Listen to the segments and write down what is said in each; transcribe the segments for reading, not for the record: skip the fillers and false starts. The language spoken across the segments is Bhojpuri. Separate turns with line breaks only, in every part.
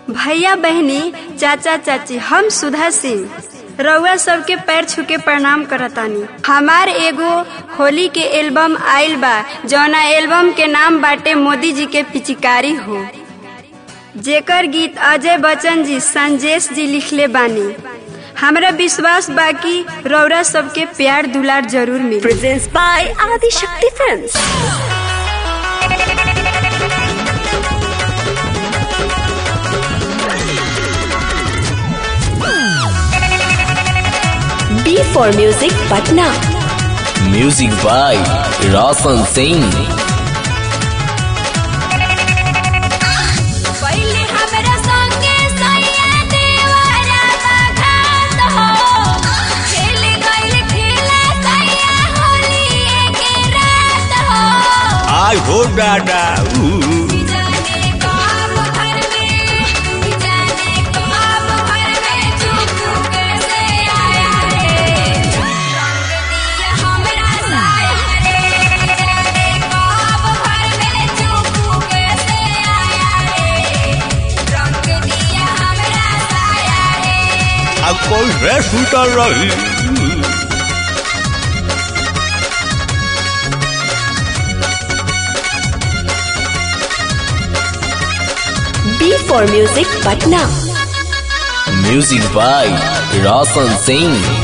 भैया बहनी चाचा चाची, हम सुधा सिंह रउआ सबके पैर छुके प्रणाम करतानी। हमार एगो होली के एल्बम आइल बा, जौना एल्बम के नाम बाटे मोदी जी के पिचकारी हो, जेकर गीत अजय बच्चन जी संजेश जी लिखले बानी। हमरा विश्वास बाकी रउरा सबके प्यार दुलार जरूर मिली।
Presents by Adi Shakti films. B for Music Patna।
Music by Roshan Singh।
आई हो दादा अब कोई रेस उतर रही।
B for Music Patna।
Music by Roshan Singh।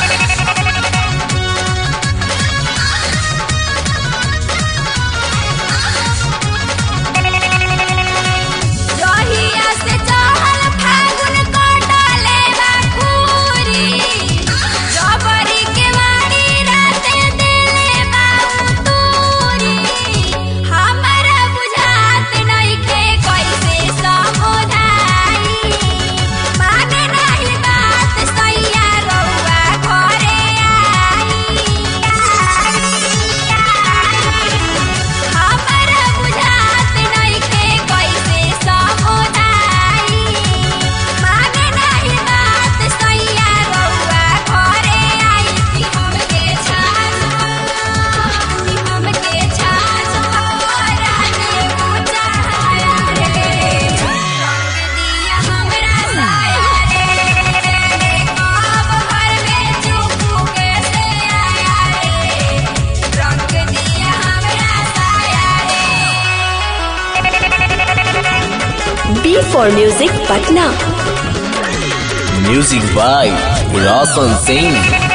B for Music Patna।
Music by Roshan Singh।